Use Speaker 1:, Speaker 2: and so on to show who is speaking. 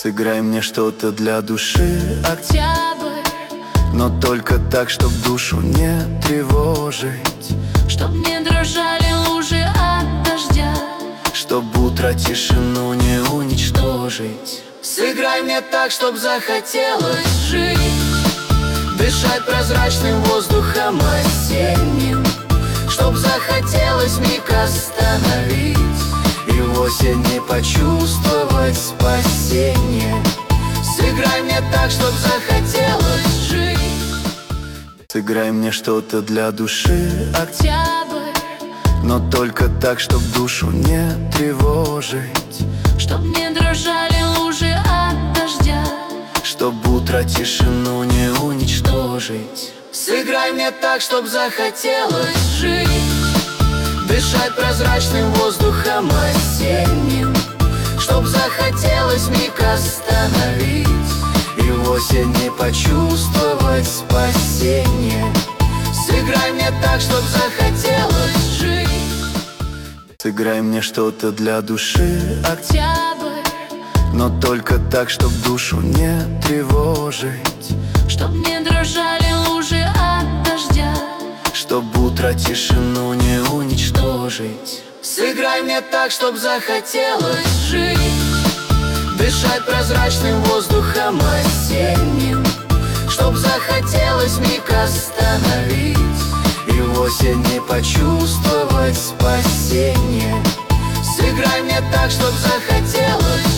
Speaker 1: Сыграй мне что-то для души,
Speaker 2: Октябрь,
Speaker 1: но только так, чтоб душу не тревожить,
Speaker 2: чтоб не дрожали лужи от дождя,
Speaker 1: чтоб утро тишину не уничтожить.
Speaker 2: Сыграй мне так, чтоб захотелось жить,
Speaker 1: Дышать прозрачным воздухом осенним,
Speaker 2: чтоб захотелось миг остановить
Speaker 1: и в осени почувствовать спасение.
Speaker 2: Сыграй мне так, чтоб захотелось жить.
Speaker 1: Сыграй мне что-то для души,
Speaker 2: Октябрь,
Speaker 1: но только так, чтоб душу не тревожить,
Speaker 2: чтоб не дрожали лужи от дождя,
Speaker 1: чтоб утро тишину не уничтожить.
Speaker 2: Сыграй мне так, чтоб захотелось жить,
Speaker 1: Дышать прозрачным воздухом осенним,
Speaker 2: чтоб захотелось миг остановить
Speaker 1: и в осени почувствовать спасение.
Speaker 2: Сыграй мне так, чтоб захотелось жить.
Speaker 1: Сыграй мне что-то для души,
Speaker 2: Октябрь,
Speaker 1: но только так, чтоб душу не тревожить,
Speaker 2: чтоб не дрожали лужи от дождя,
Speaker 1: чтоб утро тишину не уничтожить.
Speaker 2: Сыграй мне так, чтоб захотелось жить,
Speaker 1: Дышать прозрачным воздухом осенним,
Speaker 2: чтоб захотелось миг остановить
Speaker 1: и в осени почувствовать спасение.
Speaker 2: Сыграй мне так, чтоб захотелось